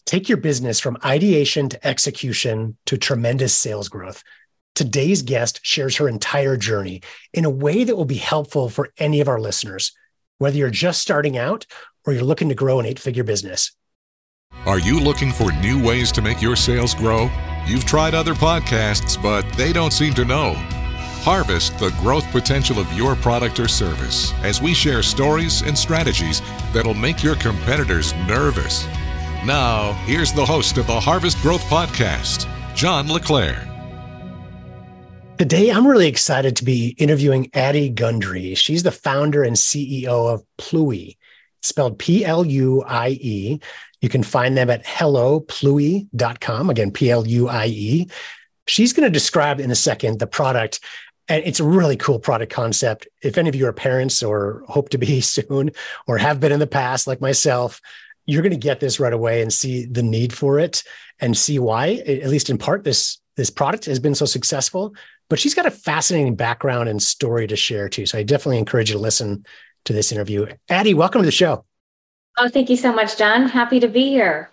Take your business from ideation to execution to tremendous sales growth. Today's guest shares her entire journey in a way that will be helpful for any of our listeners, whether you're just starting out or you're looking to grow an 8-figure business. Are you looking for new ways to make your sales grow? You've tried other podcasts, but they don't seem to know. Harvest the growth potential of your product or service as we share stories and strategies that'll make your competitors nervous. Now, here's the host of the Harvest Growth Podcast, John LeClaire. Today, I'm really excited to be interviewing Adi Gundry. She's the founder and CEO of Pluie, spelled Pluie. You can find them at hellopluie.com. Again, Pluie. She's going to describe in a second the product, and it's a really cool product concept. If any of you are parents or hope to be soon or have been in the past, like myself, you're going to get this right away and see the need for it and see why, at least in part, this product has been so successful. But she's got a fascinating background and story to share too. So I definitely encourage you to listen to this interview. Adi, welcome to the show. Oh, thank you so much, John. Happy to be here.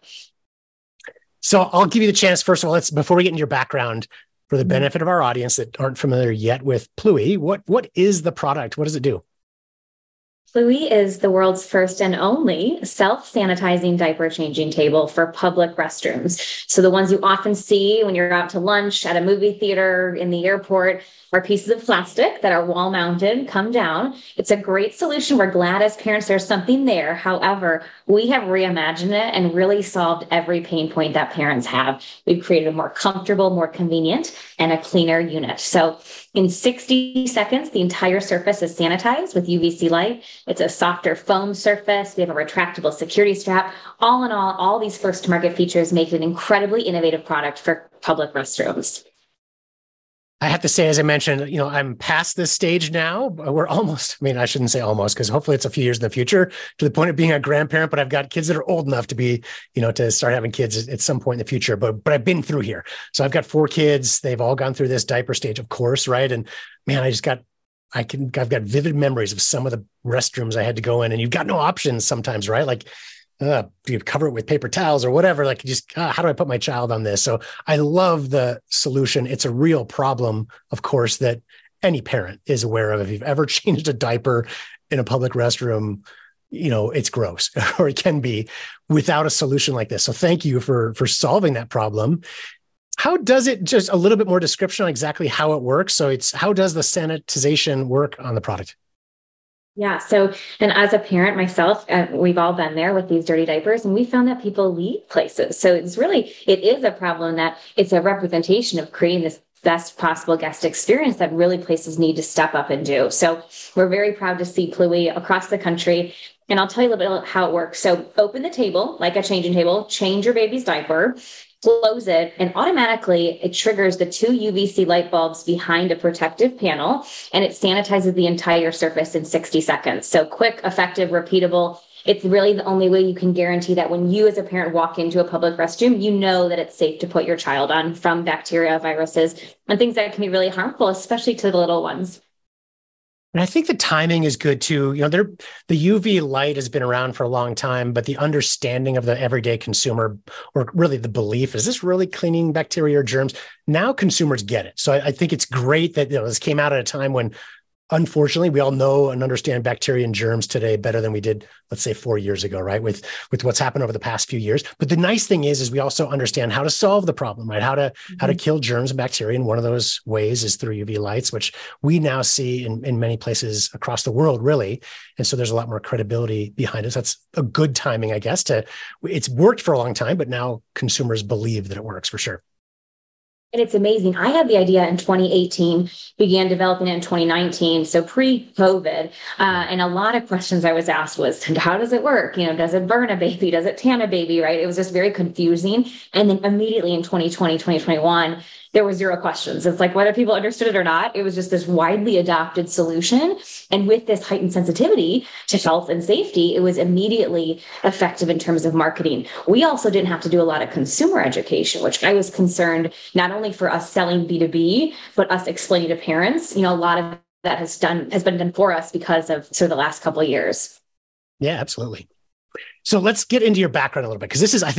So I'll give you the chance, first of all, before we get into your background, for the benefit of our audience that aren't familiar yet with Pluie, what is the product? What does it do? Pluie is the world's first and only self-sanitizing diaper changing table for public restrooms. So the ones you often see when you're out to lunch, at a movie theater, in the airport, are pieces of plastic that are wall mounted, come down. It's a great solution. We're glad as parents there's something there. However, we have reimagined it and really solved every pain point that parents have. We've created a more comfortable, more convenient, and a cleaner unit. So in 60 seconds, the entire surface is sanitized with UVC light. It's a softer foam surface. We have a retractable security strap. All in all these first to market features make it an incredibly innovative product for public restrooms. I have to say, as I mentioned, I'm past this stage now. We're almost, I shouldn't say almost, because hopefully it's a few years in the future to the point of being a grandparent, but I've got kids that are old enough to be, to start having kids at some point in the future. But I've been through here. So I've got 4 kids. They've all gone through this diaper stage, of course, right? And man, I've got vivid memories of some of the restrooms I had to go in, and you've got no options sometimes, right? Like, you cover it with paper towels or whatever, like how do I put my child on this? So I love the solution. It's a real problem, of course, that any parent is aware of. If you've ever changed a diaper in a public restroom, it's gross, or it can be, without a solution like this. So thank you for solving that problem. How does it, just a little bit more description on exactly how it works? So how does the sanitization work on the product? Yeah. So, and as a parent myself, we've all been there with these dirty diapers, and we found that people leave places. So it is a problem that it's a representation of creating this best possible guest experience that really places need to step up and do. So we're very proud to see Pluie across the country. And I'll tell you a little bit about how it works. So open the table, like a changing table, change your baby's diaper, close it, and automatically it triggers the 2 UVC light bulbs behind a protective panel, and it sanitizes the entire surface in 60 seconds. So quick, effective, repeatable. It's really the only way you can guarantee that when you as a parent walk into a public restroom, you know that it's safe to put your child on from bacteria, viruses, and things that can be really harmful, especially to the little ones. And I think the timing is good too. The UV light has been around for a long time, but the understanding of the everyday consumer, or really the belief, is this really cleaning bacteria or germs? Now consumers get it. So I think it's great that this came out at a time when, unfortunately, we all know and understand bacteria and germs today better than we did, let's say, 4 years ago, right? With what's happened over the past few years. But the nice thing is we also understand how to solve the problem, right? How to kill germs and bacteria. And one of those ways is through UV lights, which we now see in many places across the world, really. And so there's a lot more credibility behind it. So that's a good timing, I guess. It's worked for a long time, but now consumers believe that it works for sure. And it's amazing. I had the idea in 2018, began developing it in 2019, so pre-COVID. And a lot of questions I was asked was, how does it work? Does it burn a baby? Does it tan a baby, right? It was just very confusing. And then immediately in 2020, 2021, there were 0 questions. It's like whether people understood it or not, it was just this widely adopted solution. And with this heightened sensitivity to health and safety, it was immediately effective in terms of marketing. We also didn't have to do a lot of consumer education, which I was concerned not only for us selling B2B, but us explaining to parents. A lot of that has been done for us because of sort of the last couple of years. Yeah, absolutely. So let's get into your background a little bit, because this is, I think, a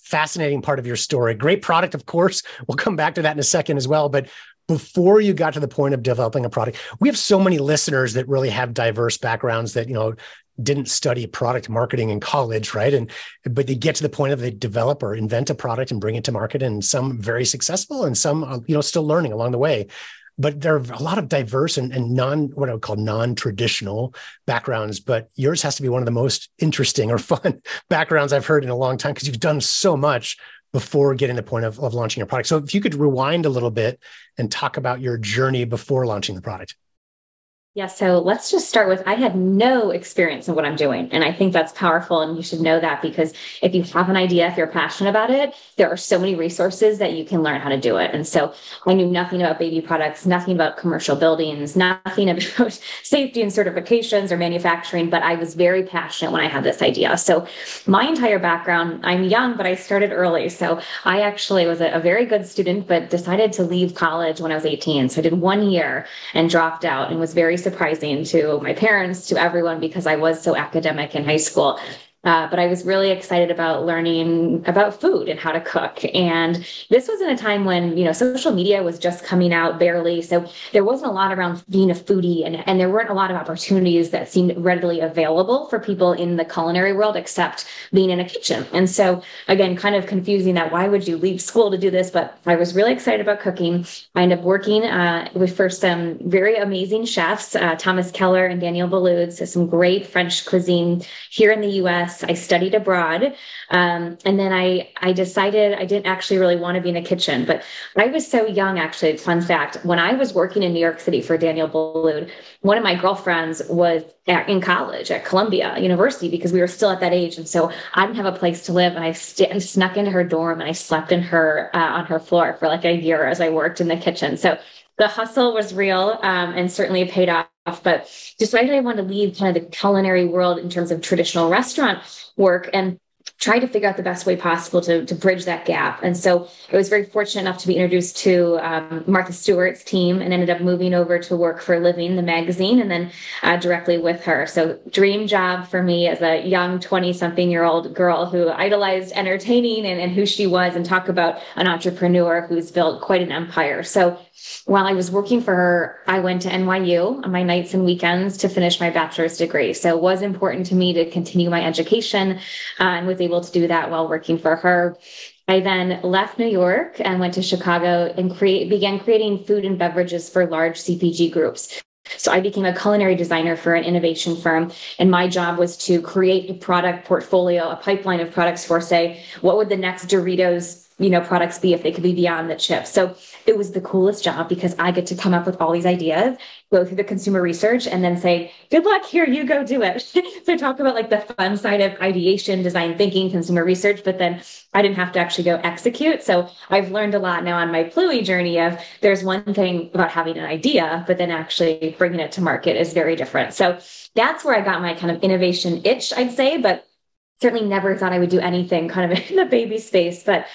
fascinating part of your story. Great product, of course. We'll come back to that in a second as well. But before you got to the point of developing a product, we have so many listeners that really have diverse backgrounds that, didn't study product marketing in college, right? But they get to the point of they develop or invent a product and bring it to market, and some very successful and some, still learning along the way. But there are a lot of diverse and what I would call non-traditional backgrounds, but yours has to be one of the most interesting or fun backgrounds I've heard in a long time, because you've done so much before getting to the point of launching your product. So if you could rewind a little bit and talk about your journey before launching the product. Yeah, so let's just start with, I had no experience in what I'm doing. And I think that's powerful. And you should know that, because if you have an idea, if you're passionate about it, there are so many resources that you can learn how to do it. And so I knew nothing about baby products, nothing about commercial buildings, nothing about safety and certifications or manufacturing, but I was very passionate when I had this idea. So my entire background, I'm young, but I started early. So I actually was a very good student, but decided to leave college when I was 18. So I did 1 year and dropped out, and was very surprising to my parents, to everyone, because I was so academic in high school. But I was really excited about learning about food and how to cook. And this was in a time when, social media was just coming out barely. So there wasn't a lot around being a foodie, and there weren't a lot of opportunities that seemed readily available for people in the culinary world, except being in a kitchen. And so again, kind of confusing that, why would you leave school to do this? But I was really excited about cooking. I ended up working with some very amazing chefs, Thomas Keller and Daniel Boulud, so some great French cuisine here in the US. I studied abroad. And then I decided I didn't actually really want to be in a kitchen, but I was so young, actually. Fun fact, when I was working in New York City for Daniel Boulud, one of my girlfriends was in college at Columbia University, because we were still at that age. And so I didn't have a place to live. And I snuck into her dorm, and I slept in her on her floor for like a year as I worked in the kitchen. So the hustle was real, and certainly paid off. But decided I wanted to leave kind of the culinary world in terms of traditional restaurant work, and try to figure out the best way possible to bridge that gap. And so I was very fortunate enough to be introduced to Martha Stewart's team, and ended up moving over to work for Living, the magazine, and then directly with her. So dream job for me as a young 20-something-year-old girl who idolized entertaining and who she was, and talk about an entrepreneur who's built quite an empire. So while I was working for her, I went to NYU on my nights and weekends to finish my bachelor's degree. So it was important to me to continue my education, and was able to do that while working for her. I then left New York and went to Chicago and began creating food and beverages for large CPG groups. So I became a culinary designer for an innovation firm, and my job was to create a product portfolio, a pipeline of products for, say, what would the next Doritos products be if they could be beyond the chip. So it was the coolest job, because I get to come up with all these ideas, go through the consumer research, and then say, good luck, here, you go do it. So talk about like the fun side of ideation, design thinking, consumer research, but then I didn't have to actually go execute. So I've learned a lot now on my Pluie journey of, there's one thing about having an idea, but then actually bringing it to market is very different. So that's where I got my kind of innovation itch, I'd say, but certainly never thought I would do anything kind of in the baby space. But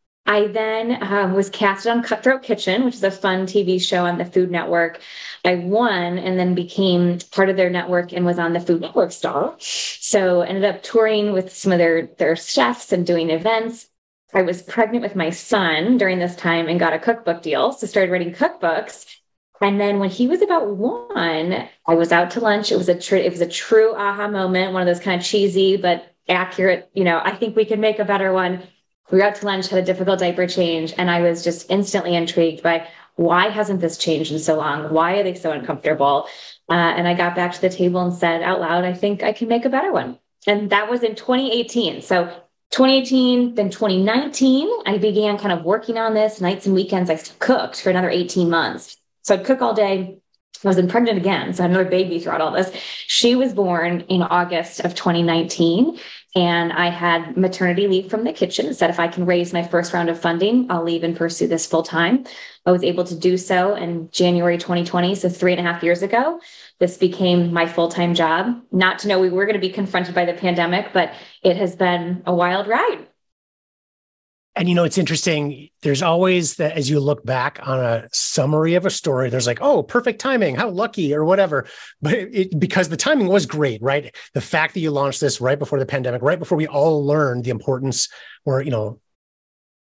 I then was casted on Cutthroat Kitchen, which is a fun TV show on the Food Network. I won, and then became part of their network and was on the Food Network stall. So ended up touring with some of their chefs and doing events. I was pregnant with my son during this time and got a cookbook deal. So started writing cookbooks. And then when he was about 1, I was out to lunch. It was a true aha moment, one of those kind of cheesy but accurate, I think we could make a better one. We were out to lunch, had a difficult diaper change, and I was just instantly intrigued by, why hasn't this changed in so long? Why are they so uncomfortable? And I got back to the table and said out loud, I think I can make a better one. And that was in 2018. So 2018, then 2019, I began kind of working on this. Nights and weekends, I still cooked for another 18 months. So I'd cook all day. I was pregnant again, so I had another baby throughout all this. She was born in August of 2019, and I had maternity leave from the kitchen. Said if I can raise my first round of funding, I'll leave and pursue this full time. I was able to do so in January 2020, so 3.5 years ago. This became my full-time job. Not to know we were going to be confronted by the pandemic, but it has been a wild ride. And, it's interesting. There's always that, as you look back on a summary of a story, there's like, oh, perfect timing, how lucky or whatever. But because the timing was great, right? The fact that you launched this right before the pandemic, right before we all learned the importance or,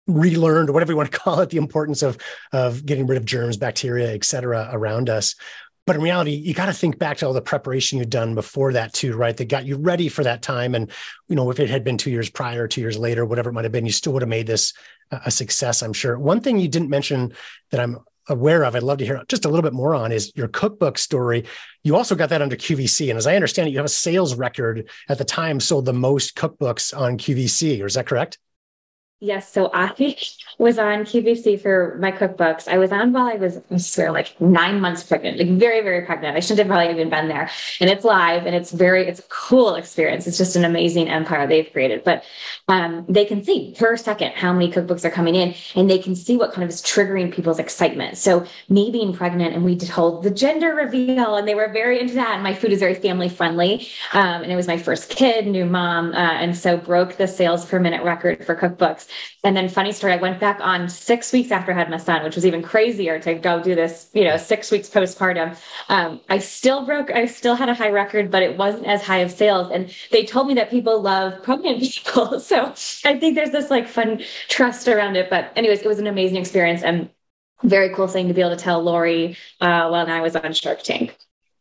relearned, or whatever you want to call it, the importance of getting rid of germs, bacteria, et cetera, around us. But in reality, you got to think back to all the preparation you'd done before that too, right? That got you ready for that time. And, if it had been 2 years prior, 2 years later, whatever it might have been, you still would have made this a success, I'm sure. One thing you didn't mention that I'm aware of, I'd love to hear just a little bit more on, is your cookbook story. You also got that under QVC. And as I understand it, you have a sales record at the time, sold the most cookbooks on QVC, or is that correct? Yes. So I was on QVC for my cookbooks. I was on while I swear, like 9 months pregnant, like very, very pregnant. I shouldn't have probably even been there. And it's live and it's a cool experience. It's just an amazing empire they've created. But they can see per second how many cookbooks are coming in, and they can see what kind of is triggering people's excitement. So me being pregnant, and we told the gender reveal, and they were very into that. And my food is very family friendly. And it was my first kid, new mom. And so broke the sales per minute record for cookbooks. And then funny story, I went back on 6 weeks after I had my son, which was even crazier to go do this, 6 weeks postpartum. I still had a high record, but it wasn't as high of sales. And they told me that people love pregnant people. So I think there's this like fun trust around it. But anyways, it was an amazing experience and very cool thing to be able to tell Lori while I was on Shark Tank.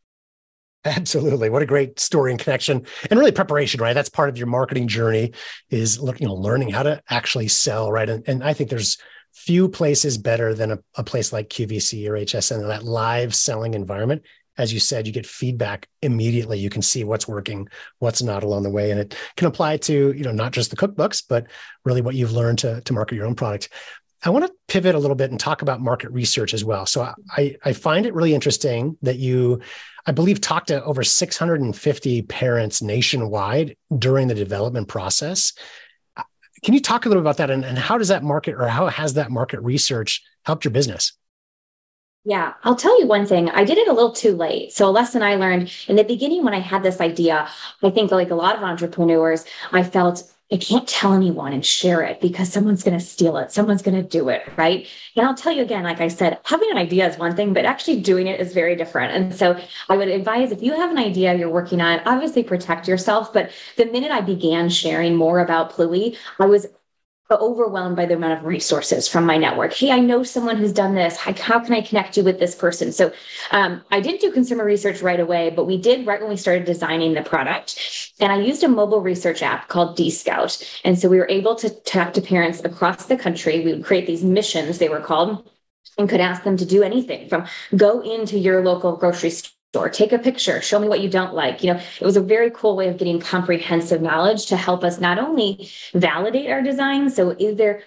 Absolutely. What a great story and connection, and really preparation, right? That's part of your marketing journey, is learning how to actually sell, right? And I think there's few places better than a place like QVC or HSN, that live selling environment. As you said, you get feedback immediately. You can see what's working, what's not along the way. And it can apply to, not just the cookbooks, but really what you've learned to market your own product. I want to pivot a little bit and talk about market research as well. So I find it really interesting that you, I believe, talked to over 650 parents nationwide during the development process. Can you talk a little about that, and how does that market, or how has that market research helped your business? Yeah, I'll tell you one thing. I did it a little too late. So a lesson I learned in the beginning when I had this idea, I think like a lot of entrepreneurs, I felt I can't tell anyone and share it because someone's going to steal it. Someone's going to do it, right? And I'll tell you again, like I said, having an idea is one thing, but actually doing it is very different. And so I would advise, if you have an idea you're working on, obviously protect yourself. But the minute I began sharing more about Pluie, I was overwhelmed by the amount of resources from my network. Hey, I know someone who's done this. How can I connect you with this person? So I didn't do consumer research right away, but we did right when we started designing the product. And I used a mobile research app called D-Scout. And so we were able to talk to parents across the country. We would create these missions, they were called, and could ask them to do anything from go into your local grocery store, take a picture, show me what you don't like. It was a very cool way of getting comprehensive knowledge to help us not only validate our design. So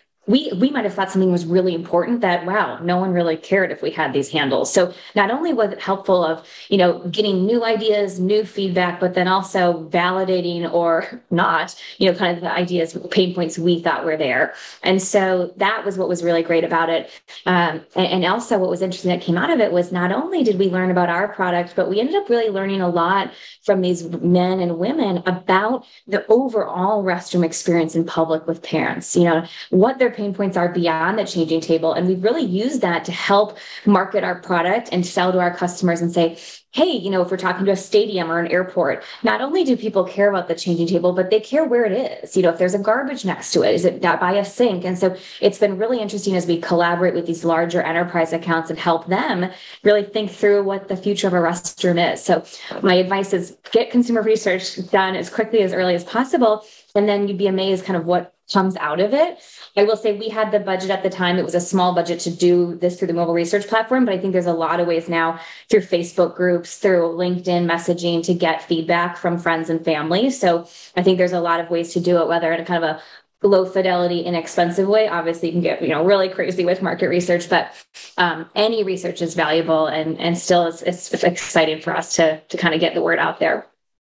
we might have thought something was really important that, wow, no one really cared if we had these handles. So not only was it helpful of, getting new ideas, new feedback, but then also validating or not, kind of the ideas, pain points we thought were there. And so that was what was really great about it. And also what was interesting that came out of it was not only did we learn about our product, but we ended up really learning a lot from these men and women about the overall restroom experience in public with parents, what their pain points are beyond the changing table. And we've really used that to help market our product and sell to our customers and say, hey, if we're talking to a stadium or an airport, not only do people care about the changing table, but they care where it is. If there's a garbage next to it, is it by a sink? And so it's been really interesting as we collaborate with these larger enterprise accounts and help them really think through what the future of a restroom is. So my advice is get consumer research done as quickly, as early as possible. And then you'd be amazed kind of what comes out of it. I will say we had the budget at the time. It was a small budget to do this through the mobile research platform, but I think there's a lot of ways now through Facebook groups, through LinkedIn messaging to get feedback from friends and family. So I think there's a lot of ways to do it, whether in a kind of a low fidelity, inexpensive way. Obviously you can get, really crazy with market research, but any research is valuable and still it's exciting for us to kind of get the word out there.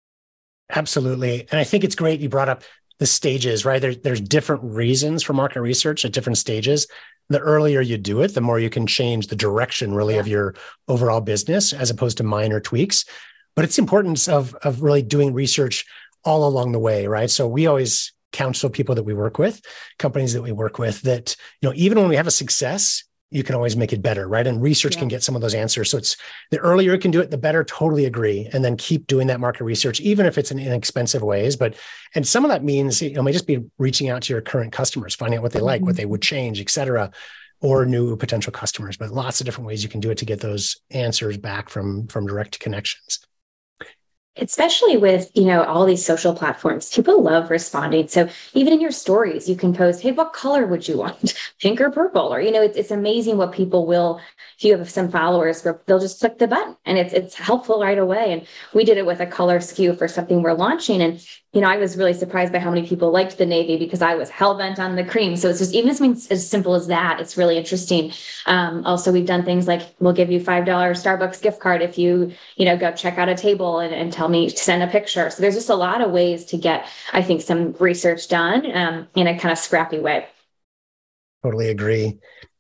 Absolutely. And I think it's great you brought up the stages, right? There's different reasons for market research at different stages. The earlier you do it, the more you can change the direction really of your overall business as opposed to minor tweaks. But it's the importance of really doing research all along the way, right? So we always counsel people that we work with, companies that we work with, that, even when we have a success, you can always make it better, right? And research can get some of those answers. So it's the earlier you can do it, the better. Totally agree. And then keep doing that market research, even if it's in inexpensive ways. And some of that means, it may just be reaching out to your current customers, finding out what they like, what they would change, et cetera, or new potential customers. But lots of different ways you can do it to get those answers back from direct connections. Especially with, all these social platforms, people love responding. So even in your stories, you can post, hey, what color would you want? Pink or purple? Or, it's amazing what people will, if you have some followers, where they'll just click the button and it's helpful right away. And we did it with a color SKU for something we're launching. And, I was really surprised by how many people liked the navy because I was hell-bent on the cream. So it's just, even something as simple as that, it's really interesting. Also, we've done things like, we'll give you $5 Starbucks gift card if you, go check out a table and tell me to send a picture. So there's just a lot of ways to get, I think, some research done in a kind of scrappy way. Totally agree.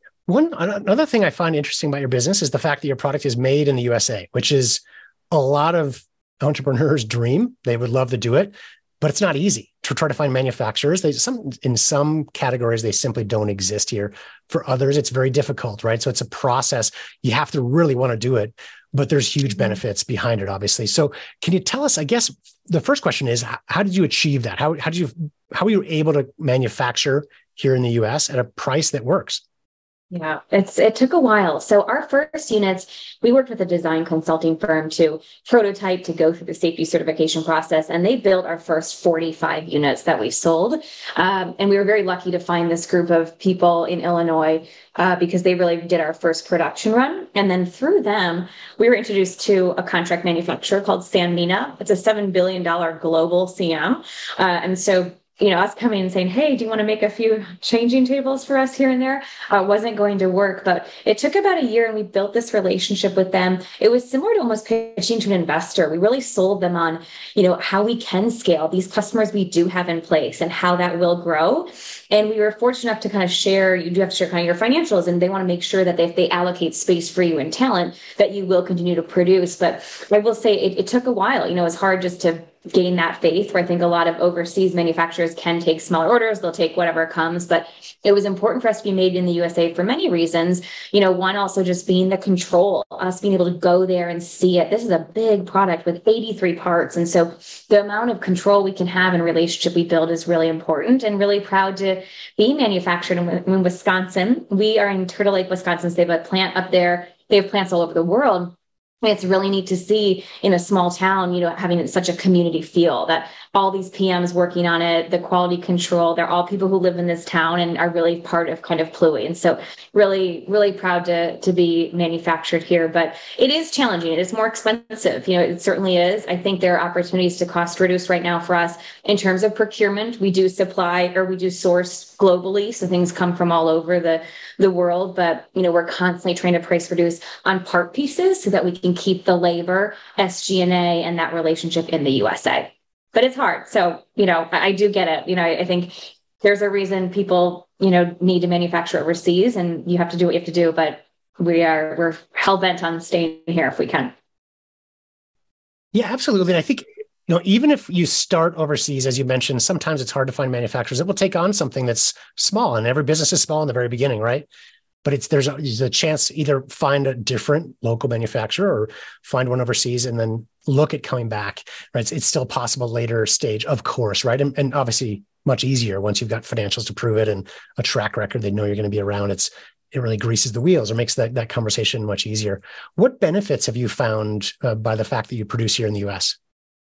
Another thing I find interesting about your business is the fact that your product is made in the USA, which is a lot of entrepreneurs' dream. They would love to do it, but it's not easy to try to find manufacturers. In some categories, they simply don't exist here. For others, it's very difficult, right? So it's a process. You have to really want to do it, but there's huge benefits behind it, obviously. So can you tell us, I guess the first question is, how did you achieve that? How were you able to manufacture here in the US at a price that works? Yeah, it took a while. So our first units, we worked with a design consulting firm to prototype, to go through the safety certification process, and they built our first 45 units that we sold. And we were very lucky to find this group of people in Illinois because they really did our first production run. And then through them, we were introduced to a contract manufacturer called Sanmina. It's a $7 billion global CM. And so us coming and saying, hey, do you want to make a few changing tables for us here and there? Wasn't going to work, but it took about a year and we built this relationship with them. It was similar to almost pitching to an investor. We really sold them on, how we can scale these customers we do have in place and how that will grow. And we were fortunate enough to kind of share, you do have to share kind of your financials, and they want to make sure that if they allocate space for you and talent, that you will continue to produce. But I will say it took a while. It's hard just to gain that faith, where I think a lot of overseas manufacturers can take smaller orders, they'll take whatever comes, but it was important for us to be made in the USA for many reasons. One, also just being the control, us being able to go there and see it. This is a big product with 83 parts. And so the amount of control we can have and relationship we build is really important, and really proud to be manufactured in Wisconsin. We are in Turtle Lake, Wisconsin. So they have a plant up there. They have plants all over the world. It's really neat to see in a small town, having such a community feel, that all these PMs working on it, the quality control, they're all people who live in this town and are really part of kind of Pluie. And so really, really proud to be manufactured here, but it is challenging. It is more expensive. It certainly is. I think there are opportunities to cost reduce right now for us in terms of procurement. We do source globally. So things come from all over the world, but we're constantly trying to price reduce on part pieces so that we can keep the labor, SG&A, and that relationship in the USA. But it's hard. So, I do get it. I think there's a reason people, need to manufacture overseas, and you have to do what you have to do, but we're hell bent on staying here if we can. Yeah, absolutely. And I think, even if you start overseas, as you mentioned, sometimes it's hard to find manufacturers that will take on something that's small, and every business is small in the very beginning, right? But there's a chance to either find a different local manufacturer or find one overseas and then look at coming back, right? It's still possible later stage, of course, right? And obviously much easier once you've got financials to prove it and a track record, they know you're going to be around. It really greases the wheels or makes that conversation much easier. What benefits have you found by the fact that you produce here in the US?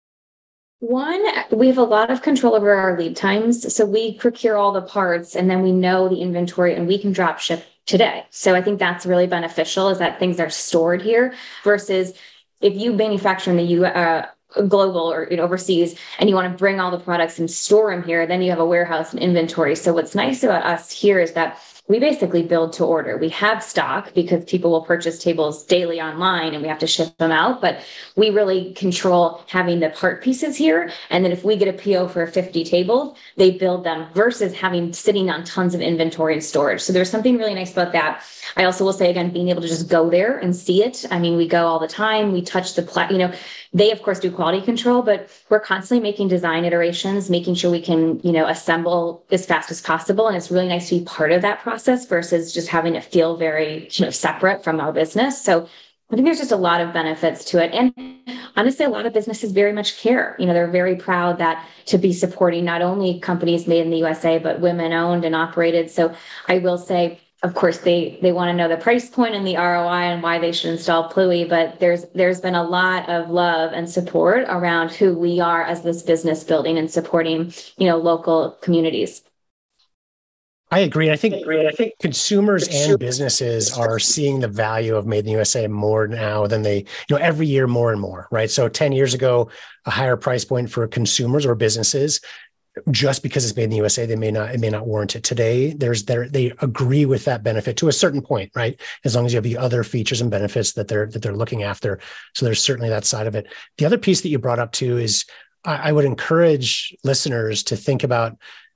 One, we have a lot of control over our lead times. So we procure all the parts and then we know the inventory and we can drop ship today. So I think that's really beneficial, is that things are stored here versus if you manufacture in the global or overseas and you want to bring all the products and store them here, then you have a warehouse and inventory. So what's nice about us here is that we basically build to order. We have stock because people will purchase tables daily online and we have to ship them out, but we really control having the part pieces here. And then if we get a PO for 50 tables, they build them versus having sitting on tons of inventory and storage. So there's something really nice about that. I also will say, again, being able to just go there and see it. I mean, we go all the time. We touch the they of course do quality control, but we're constantly making design iterations, making sure we can, assemble as fast as possible. And it's really nice to be part of that process versus just having it feel very separate from our business. So I think there's just a lot of benefits to it. And honestly, a lot of businesses very much care. They're very proud to be supporting not only companies made in the USA, but women owned and operated. So I will say, of course, they want to know the price point and the ROI and why they should install Pluie, but there's been a lot of love and support around who we are as this business, building and supporting, local communities. I agree. I think consumers and businesses are seeing the value of Made in the USA more now than they, every year more and more, right? So 10 years ago, a higher price point for consumers or businesses, just because it's made in the USA, it may not warrant it. Today, they agree with that benefit to a certain point, right? As long as you have the other features and benefits that they're looking after. So there's certainly that side of it. The other piece that you brought up too is I would encourage listeners to think about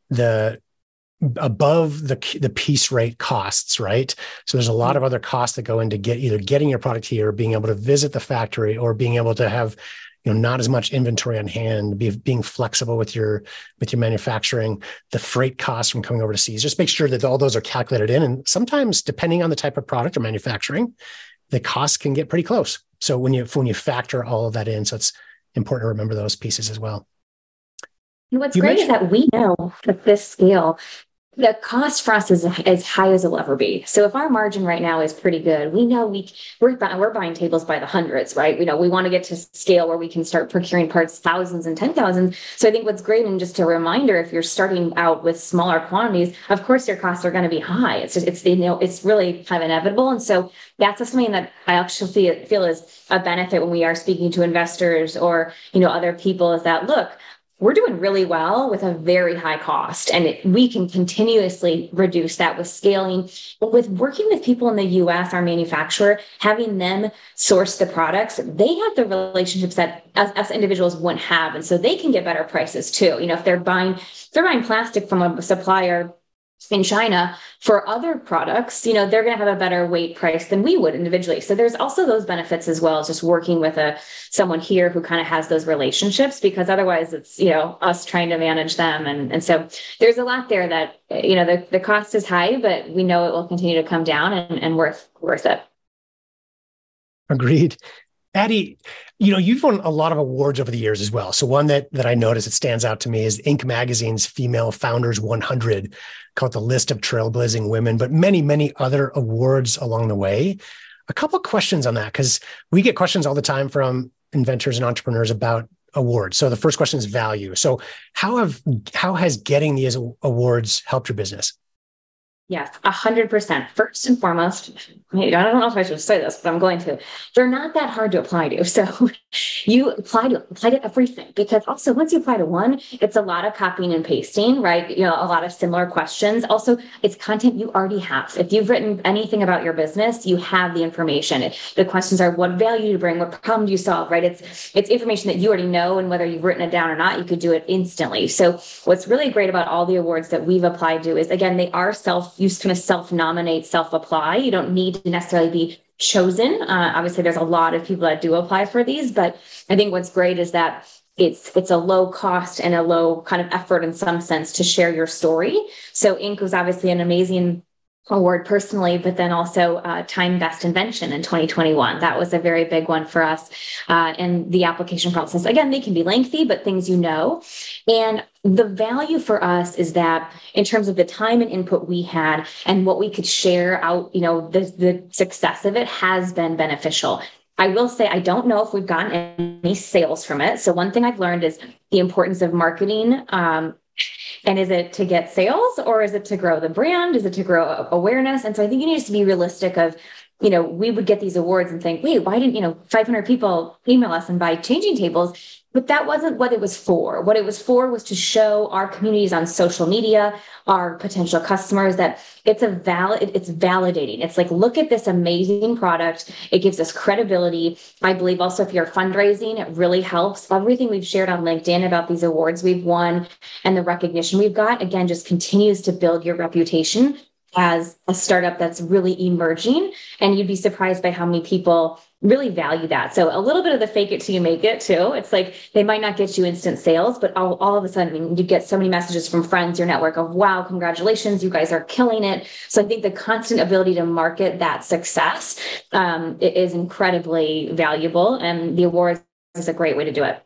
above the piece rate costs, right? So there's a lot of other costs that go into either getting your product here, or being able to visit the factory, or being able to have, not as much inventory on hand, being flexible with your manufacturing, the freight costs from coming overseas. Just make sure that all those are calculated in. And sometimes, depending on the type of product or manufacturing, the costs can get pretty close. So when you factor all of that in, so it's important to remember those pieces as well. And what's great is that we know at this scale, the cost for us is as high as it'll ever be. So if our margin right now is pretty good, we know we're buying tables by the hundreds, right? We want to get to scale where we can start procuring parts thousands and 10,000. So I think what's great, and just a reminder, if you're starting out with smaller quantities, of course your costs are going to be high. It's really kind of inevitable. And so that's something that I actually feel is a benefit when we are speaking to investors or other people, is that, look, we're doing really well with a very high cost, and we can continuously reduce that with scaling. But with working with people in the US, our manufacturer, having them source the products, they have the relationships that us individuals wouldn't have. And so they can get better prices too. If they're buying plastic from a supplier in China for other products, they're going to have a better weight price than we would individually. So there's also those benefits as well as just working with someone here who kind of has those relationships, because otherwise it's, us trying to manage them. And so there's a lot there that, the cost is high, but we know it will continue to come down and worth it. Agreed. Addie, you've won a lot of awards over the years as well. So one that I noticed that stands out to me is Inc. Magazine's Female Founders 100, called the list of trailblazing women, but many, many other awards along the way. A couple of questions on that, because we get questions all the time from inventors and entrepreneurs about awards. So the first question is value. So how has getting these awards helped your business? Yes, 100%. First and foremost, I don't know if I should say this, but I'm going to. They're not that hard to apply to. So you apply to everything, because also once you apply to one, it's a lot of copying and pasting, right? A lot of similar questions. Also, it's content you already have. If you've written anything about your business, you have the information. The questions are, what value do you bring? What problem do you solve, right? It's information that you already know, and whether you've written it down or not, you could do it instantly. So what's really great about all the awards that we've applied to is, again, they are you kind of self-nominate, self-apply. You don't need to necessarily be chosen. Obviously, there's a lot of people that do apply for these, but I think what's great is that it's a low cost and a low kind of effort in some sense to share your story. So Inc. was obviously an amazing award personally, but then also Time Best Invention in 2021. That was a very big one for us. And the application process, again, they can be lengthy, but things And the value for us is that in terms of the time and input we had and what we could share out, the success of it has been beneficial. I will say, I don't know if we've gotten any sales from it. So one thing I've learned is the importance of marketing. And is it to get sales, or is it to grow the brand? Is it to grow awareness? And so I think you need to be realistic of, we would get these awards and think, wait, why didn't, 500 people email us and buy changing tables? But that wasn't what it was for. What it was for was to show our communities on social media, our potential customers, that it's validating. It's like, look at this amazing product. It gives us credibility. I believe also if you're fundraising, it really helps. Everything we've shared on LinkedIn about these awards we've won and the recognition we've got, again, just continues to build your reputation as a startup that's really emerging. And you'd be surprised by how many people really value that. So a little bit of the fake it till you make it too. It's like they might not get you instant sales, but all of a sudden you get so many messages from friends, your network of, wow, congratulations, you guys are killing it. So I think the constant ability to market that success is incredibly valuable, and the awards is a great way to do it.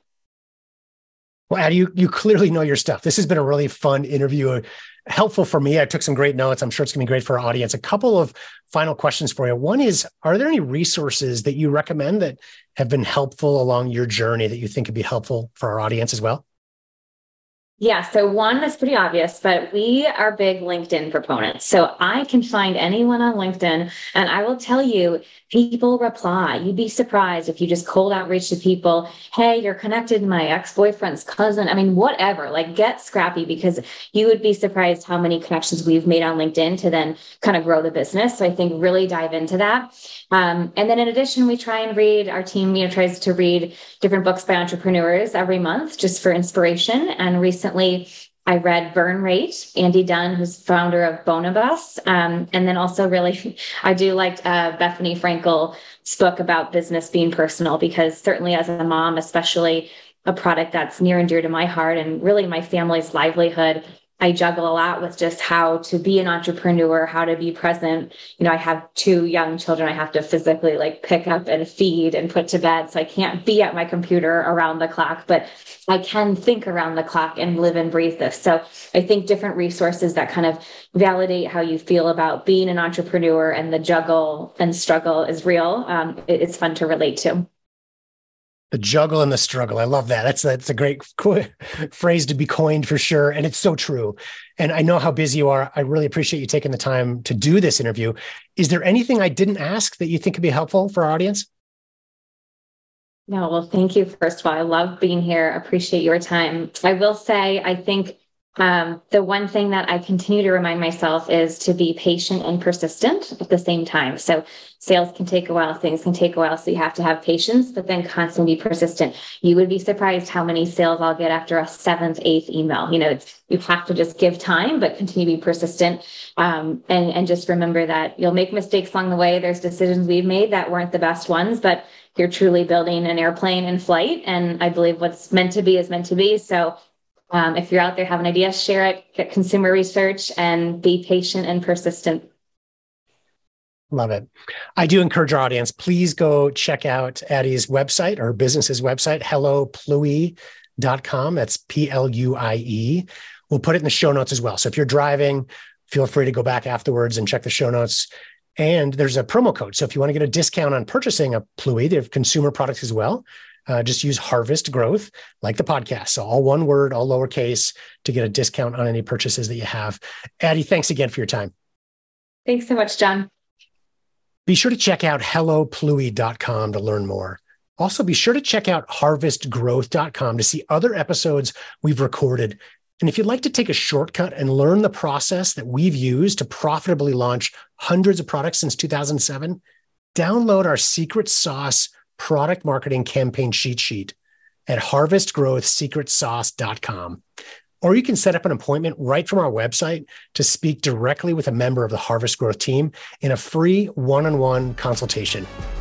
Well, Addie, you clearly know your stuff. This has been a really fun interview, helpful for me. I took some great notes. I'm sure it's going to be great for our audience. A couple of final questions for you. One is, are there any resources that you recommend that have been helpful along your journey that you think could be helpful for our audience as well? Yeah, so one is pretty obvious, but we are big LinkedIn proponents. So I can find anyone on LinkedIn, and I will tell you, people reply. You'd be surprised if you just cold outreach to people. Hey, you're connected to my ex-boyfriend's cousin. I mean, whatever, like get scrappy, because you would be surprised how many connections we've made on LinkedIn to then kind of grow the business. So I think really dive into that. And then in addition, we try and read, our team, tries to read different books by entrepreneurs every month just for inspiration. And recently I read Burn Rate, Andy Dunn, who's founder of Bonobus. And then also really, I do like Bethany Frankel's book about business being personal, because certainly as a mom, especially a product that's near and dear to my heart and really my family's livelihood, I juggle a lot with just how to be an entrepreneur, how to be present. I have 2 young children I have to physically like pick up and feed and put to bed. So I can't be at my computer around the clock, but I can think around the clock and live and breathe this. So I think different resources that kind of validate how you feel about being an entrepreneur and the juggle and struggle is real. It's fun to relate to. The juggle and the struggle. I love that. That's a great phrase to be coined for sure. And it's so true. And I know how busy you are. I really appreciate you taking the time to do this interview. Is there anything I didn't ask that you think could be helpful for our audience? No, well, thank you. First of all, I love being here. Appreciate your time. I will say, I think the one thing that I continue to remind myself is to be patient and persistent at the same time. So sales can take a while, things can take a while. So you have to have patience, but then constantly be persistent. You would be surprised how many sales I'll get after a 7th, 8th email. You have to just give time, but continue to be persistent. And just remember that you'll make mistakes along the way. There's decisions we've made that weren't the best ones, but you're truly building an airplane in flight. And I believe what's meant to be is meant to be. So if you're out there, have an idea, share it, get consumer research, and be patient and persistent. Love it. I do encourage our audience, please go check out Addie's website, or business's website, hellopluie.com. That's Pluie. We'll put it in the show notes as well. So if you're driving, feel free to go back afterwards and check the show notes. And there's a promo code. So if you want to get a discount on purchasing a Pluie, they have consumer products as well. Just use Harvest Growth, like the podcast. So all one word, all lowercase, to get a discount on any purchases that you have. Addie, thanks again for your time. Thanks so much, John. Be sure to check out hellopluie.com to learn more. Also, be sure to check out harvestgrowth.com to see other episodes we've recorded. And if you'd like to take a shortcut and learn the process that we've used to profitably launch hundreds of products since 2007, download our secret sauce product marketing campaign cheat sheet at harvestgrowthsecretsauce.com. Or you can set up an appointment right from our website to speak directly with a member of the Harvest Growth team in a free one-on-one consultation.